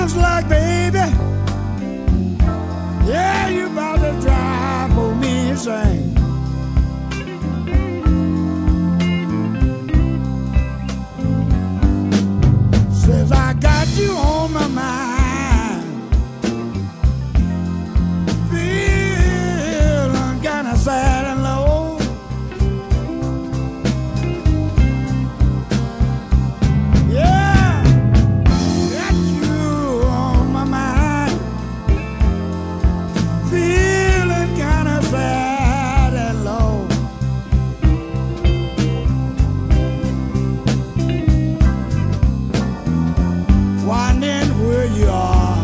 looks like, baby, yeah, you about to drive for me insane. Says I got you on my mind, feeling kinda sad and low. Yeah, got you on my mind, feeling kinda sad and low. Wondering where you are.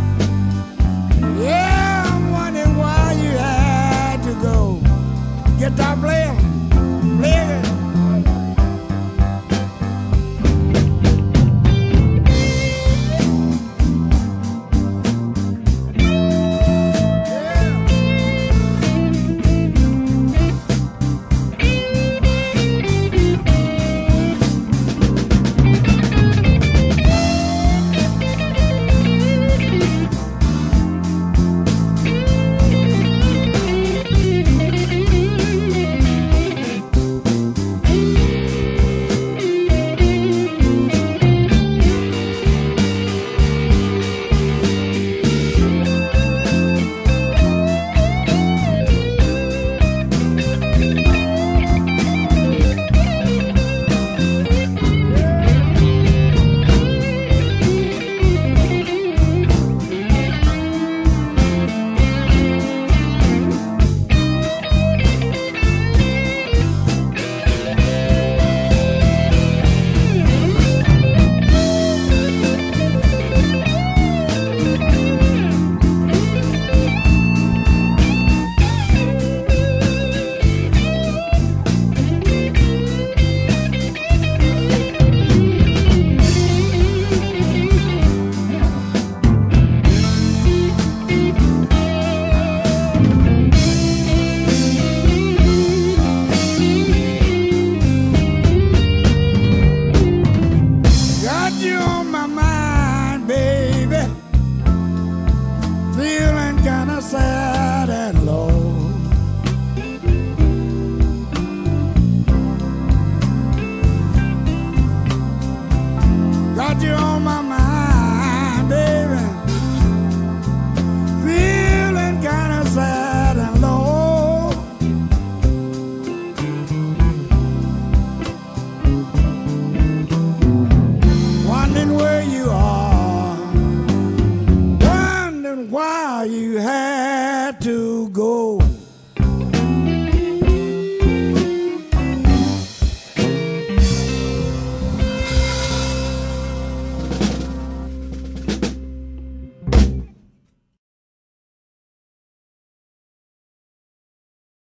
Yeah, I'm wondering why you had to go. Guitar player, play it. Got you on my mind, baby, feeling kinda sad and low. Got you on my mind, baby, feeling kinda sad and low. Wondering where you are, wondering why you had to go.